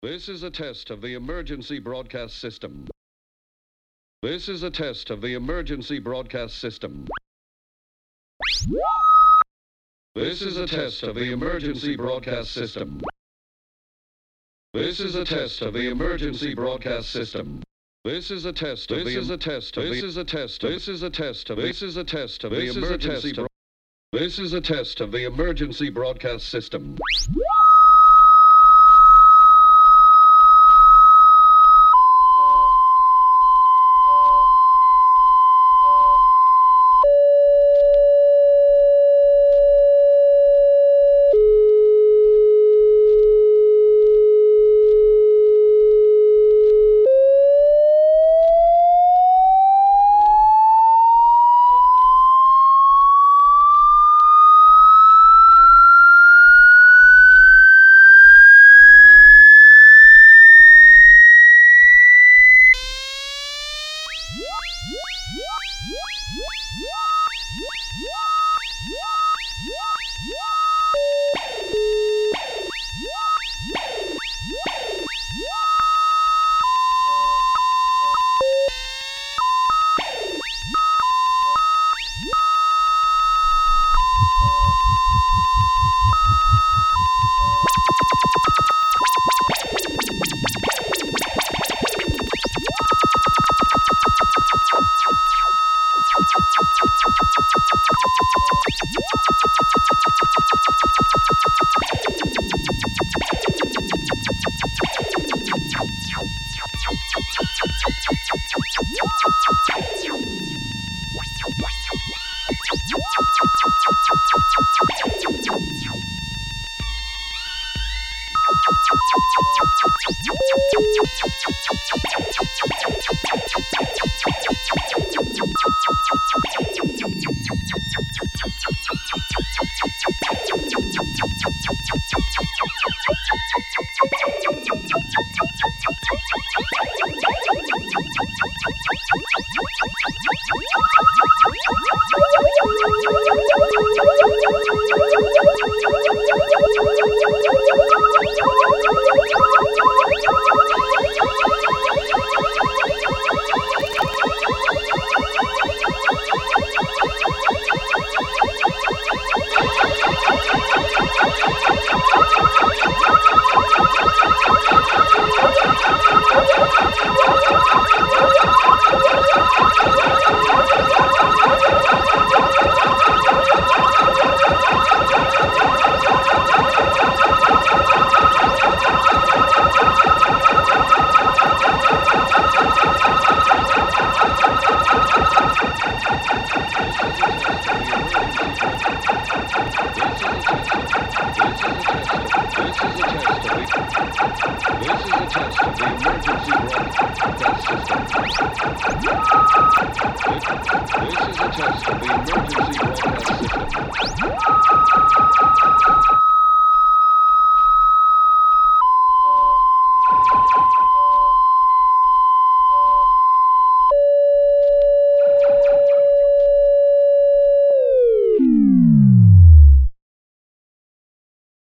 This is a test of the emergency broadcast system. This is a test of the emergency broadcast system. This is a test of the emergency broadcast system. This is a test of the emergency broadcast system. This is a test of the This is a test of This is a test This is a test of This is a test of the emergency This is a test of the emergency broadcast system. This is a test